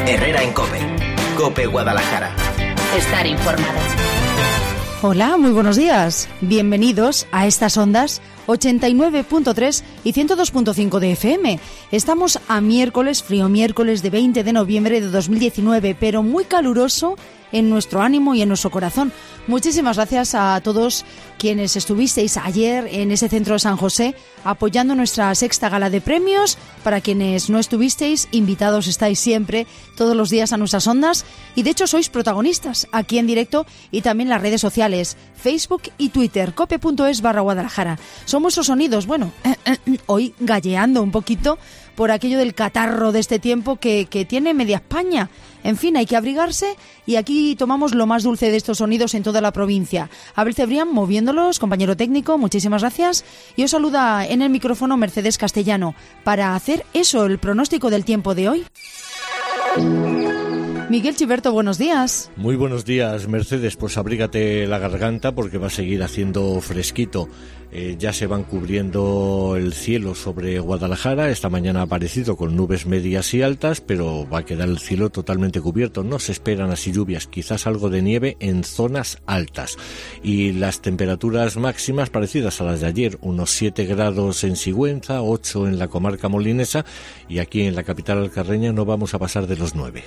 Herrera en COPE. COPE Guadalajara. Estar informado. Hola, muy buenos días. Bienvenidos a estas ondas 89.3 y 102.5 de FM. Estamos a miércoles, frío miércoles de 20 de noviembre de 2019, pero muy caluroso en nuestro ánimo y en nuestro corazón. Muchísimas gracias a todos quienes estuvisteis ayer en ese centro de San José apoyando nuestra sexta gala de premios. Para quienes no estuvisteis, invitados estáis siempre, todos los días a nuestras ondas, y de hecho sois protagonistas aquí en directo y también en las redes sociales, Facebook y Twitter, cope.es/Guadalajara. Son vuestros sonidos, bueno, hoy galleando un poquito por aquello del catarro de este tiempo que tiene media España. En fin, hay que abrigarse y aquí tomamos lo más dulce de estos sonidos en toda la provincia. Abel Cebrián moviéndolos, compañero técnico, muchísimas gracias. Y os saluda en el micrófono Mercedes Castellano para hacer eso, el pronóstico del tiempo de hoy. Miguel Chiberto, buenos días. Muy buenos días, Mercedes. Pues abrígate la garganta porque va a seguir haciendo fresquito. Ya se van cubriendo el cielo sobre Guadalajara. Esta mañana ha aparecido con nubes medias y altas, pero va a quedar el cielo totalmente cubierto. No se esperan así lluvias, quizás algo de nieve en zonas altas. Y las temperaturas máximas parecidas a las de ayer, unos 7 grados en Sigüenza, 8 en la comarca molinesa, y aquí en la capital alcarreña no vamos a pasar de los 9.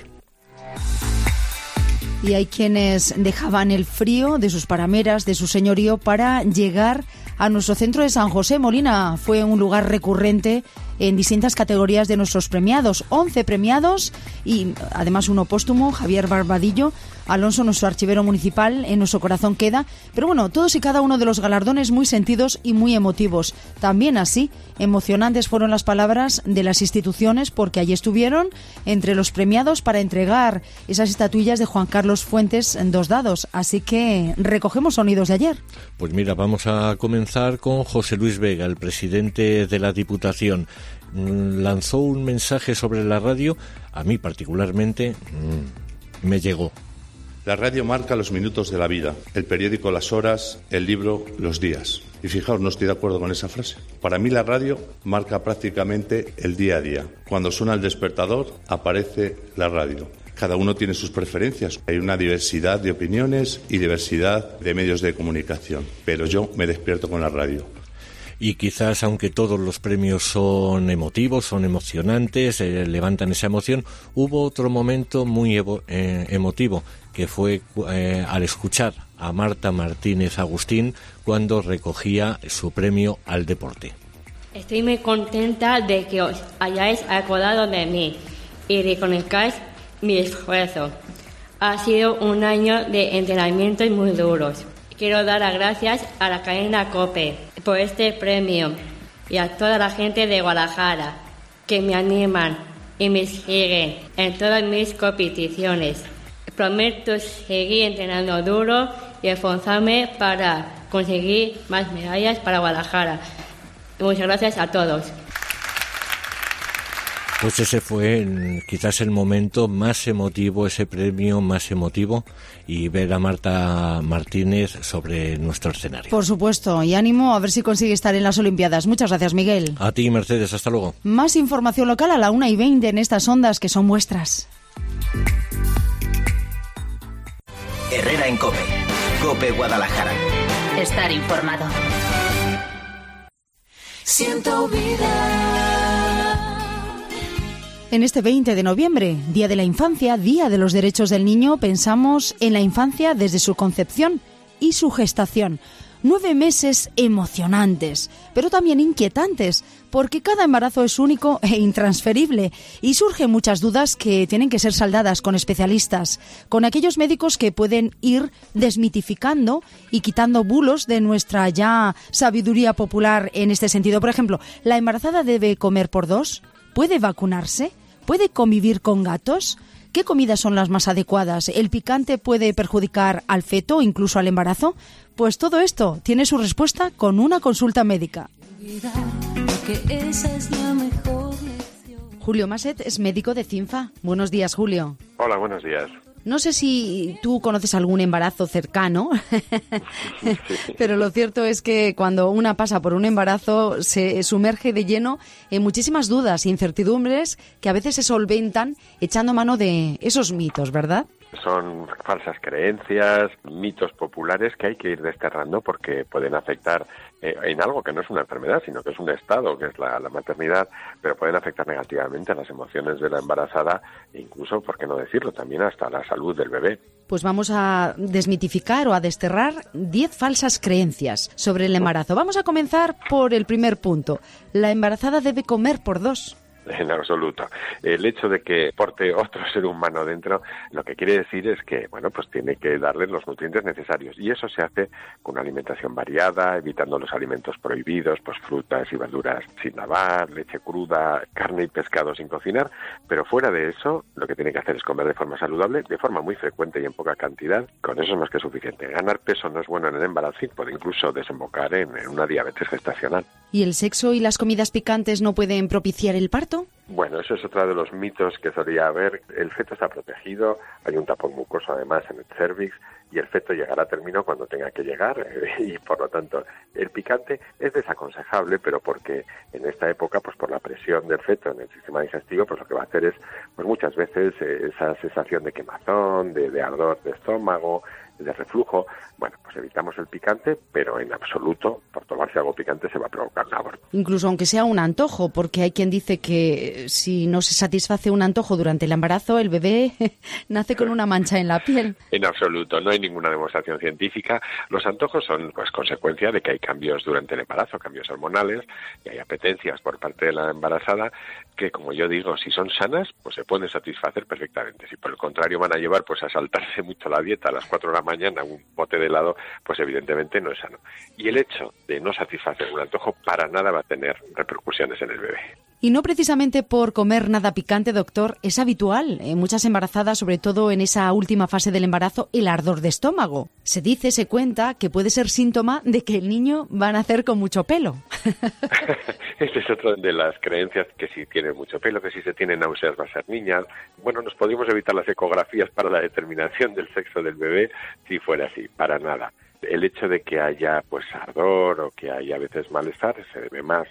Y hay quienes dejaban el frío de sus parameras, de su señorío, para llegar a nuestro centro de San José. Molina fue un lugar recurrente en distintas categorías de nuestros premiados. 11 premiados y además uno póstumo, Javier Barbadillo. Alonso, nuestro archivero municipal, en nuestro corazón queda. Pero bueno, todos y cada uno de los galardones muy sentidos y muy emotivos. También así, emocionantes fueron las palabras de las instituciones, porque allí estuvieron entre los premiados para entregar esas estatuillas de Juan Carlos Fuentes en Dos Dados. Así que recogemos sonidos de ayer. Pues mira, vamos a comenzar con José Luis Vega, el presidente de la Diputación. Lanzó un mensaje sobre la radio. A mí particularmente me llegó. La radio marca los minutos de la vida, el periódico las horas, el libro los días. Y fijaos, no estoy de acuerdo con esa frase. Para mí la radio marca prácticamente el día a día. Cuando suena el despertador, aparece la radio. Cada uno tiene sus preferencias. Hay una diversidad de opiniones y diversidad de medios de comunicación. Pero yo me despierto con la radio. Y quizás, aunque todos los premios son emotivos, son emocionantes, levantan esa emoción, hubo otro momento muy emotivo, que fue al escuchar a Marta Martínez Agustín cuando recogía su premio al deporte. Estoy muy contenta de que os hayáis acordado de mí y reconozcáis mi esfuerzo. Ha sido un año de entrenamientos muy duros. Quiero dar las gracias a la cadena COPE por este premio y a toda la gente de Guadalajara que me animan y me siguen en todas mis competiciones. Prometo seguir entrenando duro y esforzarme para conseguir más medallas para Guadalajara. Muchas gracias a todos. Pues ese fue quizás el momento más emotivo, ese premio más emotivo, y ver a Marta Martínez sobre nuestro escenario. Por supuesto, y ánimo a ver si consigue estar en las Olimpiadas. Muchas gracias, Miguel. A ti, Mercedes, hasta luego. Más información local a la 1:20 en estas ondas que son vuestras. Herrera en COPE. COPE Guadalajara. Estar informado. Siento vida. En este 20 de noviembre, Día de la Infancia, Día de los Derechos del Niño, pensamos en la infancia desde su concepción y su gestación. 9 meses emocionantes, pero también inquietantes, porque cada embarazo es único e intransferible y surgen muchas dudas que tienen que ser saldadas con especialistas, con aquellos médicos que pueden ir desmitificando y quitando bulos de nuestra ya sabiduría popular en este sentido. Por ejemplo, ¿la embarazada debe comer por 2? ¿Puede vacunarse? ¿Puede convivir con gatos? ¿Qué comidas son las más adecuadas? ¿El picante puede perjudicar al feto o incluso al embarazo? Pues todo esto tiene su respuesta con una consulta médica. Julio Maset es médico de CINFA. Buenos días, Julio. Hola, buenos días. No sé si tú conoces algún embarazo cercano, pero lo cierto es que cuando una pasa por un embarazo se sumerge de lleno en muchísimas dudas e incertidumbres que a veces se solventan echando mano de esos mitos, ¿verdad? Son falsas creencias, mitos populares que hay que ir desterrando porque pueden afectar en algo que no es una enfermedad, sino que es un estado, que es la maternidad, pero pueden afectar negativamente a las emociones de la embarazada e incluso, por qué no decirlo, también hasta la salud del bebé. Pues vamos a desmitificar o a desterrar 10 falsas creencias sobre el embarazo. Vamos a comenzar por el primer punto. La embarazada debe comer por 2. En absoluto. El hecho de que porte otro ser humano dentro, lo que quiere decir es que, bueno, pues tiene que darle los nutrientes necesarios. Y eso se hace con una alimentación variada, evitando los alimentos prohibidos, pues frutas y verduras sin lavar, leche cruda, carne y pescado sin cocinar. Pero fuera de eso, lo que tiene que hacer es comer de forma saludable, de forma muy frecuente y en poca cantidad. Con eso es más que suficiente. Ganar peso no es bueno en el embarazo y puede incluso desembocar en una diabetes gestacional. ¿Y el sexo y las comidas picantes no pueden propiciar el parto? Bueno, eso es otro de los mitos que solía haber. El feto está protegido, hay un tapón mucoso además en el cérvix y el feto llegará a término cuando tenga que llegar y por lo tanto el picante es desaconsejable, pero porque en esta época, pues por la presión del feto en el sistema digestivo, pues lo que va a hacer es, pues muchas veces esa sensación de quemazón, de ardor de estómago, de reflujo. Bueno, pues evitamos el picante, pero en absoluto, por tomarse algo picante se va a provocar un aborto. Incluso aunque sea un antojo, porque hay quien dice que si no se satisface un antojo durante el embarazo, el bebé nace con una mancha en la piel. En absoluto, no hay ninguna demostración científica. Los antojos son pues consecuencia de que hay cambios durante el embarazo, cambios hormonales, y hay apetencias por parte de la embarazada que, como yo digo, si son sanas, pues se pueden satisfacer perfectamente. Si por el contrario van a llevar pues a saltarse mucho la dieta a las 4 de la mañana, un bote de helado, pues evidentemente no es sano. Y el hecho de no satisfacer un antojo para nada va a tener repercusiones en el bebé. Y no precisamente por comer nada picante, doctor, es habitual en muchas embarazadas, sobre todo en esa última fase del embarazo, el ardor de estómago. Se dice, se cuenta, que puede ser síntoma de que el niño va a nacer con mucho pelo. Esta es otra de las creencias, que si tiene mucho pelo, que si se tiene náuseas va a ser niña. Bueno, nos podríamos evitar las ecografías para la determinación del sexo del bebé si fuera así, para nada. El hecho de que haya pues ardor o que haya a veces malestar se debe más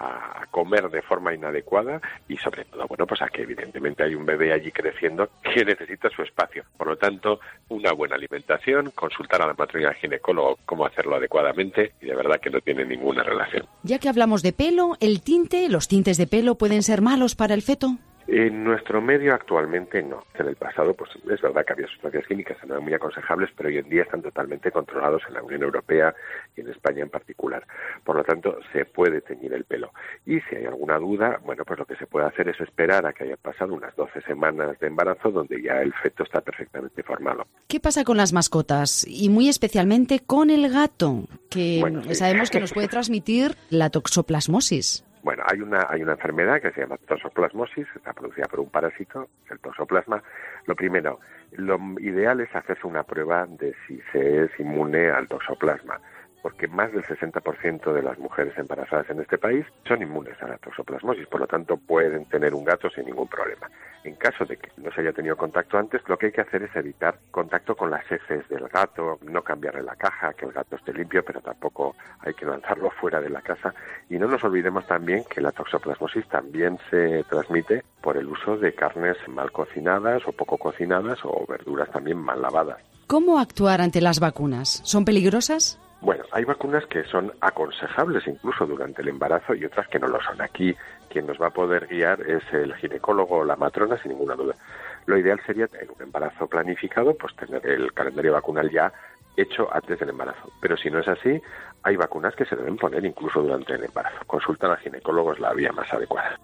a comer de forma inadecuada y sobre todo, bueno, pues a que evidentemente hay un bebé allí creciendo que necesita su espacio. Por lo tanto, una buena alimentación, consultar a la matrona y al ginecólogo cómo hacerlo adecuadamente y de verdad que no tiene ninguna relación. Ya que hablamos de pelo, los tintes de pelo pueden ser malos para el feto. En nuestro medio actualmente no. En el pasado, pues es verdad que había sustancias químicas que no eran muy aconsejables, pero hoy en día están totalmente controlados en la Unión Europea y en España en particular. Por lo tanto, se puede teñir el pelo. Y si hay alguna duda, bueno, pues lo que se puede hacer es esperar a que haya pasado unas 12 semanas de embarazo donde ya el feto está perfectamente formado. ¿Qué pasa con las mascotas? Y muy especialmente con el gato, que bueno, sí, sabemos que nos puede transmitir la toxoplasmosis. Bueno, hay una enfermedad que se llama toxoplasmosis, está producida por un parásito, el toxoplasma. Lo primero, lo ideal es hacerse una prueba de si se es inmune al toxoplasma, porque más del 60% de las mujeres embarazadas en este país son inmunes a la toxoplasmosis, por lo tanto pueden tener un gato sin ningún problema. En caso de que no se haya tenido contacto antes, lo que hay que hacer es evitar contacto con las heces del gato, no cambiarle la caja, que el gato esté limpio, pero tampoco hay que lanzarlo fuera de la casa. Y no nos olvidemos también que la toxoplasmosis también se transmite por el uso de carnes mal cocinadas o poco cocinadas o verduras también mal lavadas. ¿Cómo actuar ante las vacunas? ¿Son peligrosas? Bueno, hay vacunas que son aconsejables incluso durante el embarazo y otras que no lo son. Aquí quien nos va a poder guiar es el ginecólogo o la matrona, sin ninguna duda. Lo ideal sería en un embarazo planificado, pues tener el calendario vacunal ya hecho antes del embarazo. Pero si no es así, hay vacunas que se deben poner incluso durante el embarazo. Consultar al ginecólogo es la vía más adecuada.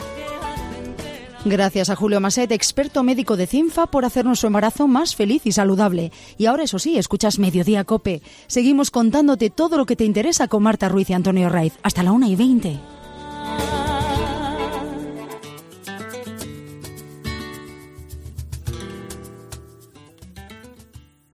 Gracias a Julio Maset, experto médico de CINFA, por hacer nuestro embarazo más feliz y saludable. Y ahora, eso sí, escuchas Mediodía COPE. Seguimos contándote todo lo que te interesa con Marta Ruiz y Antonio Raiz. Hasta la 1:20.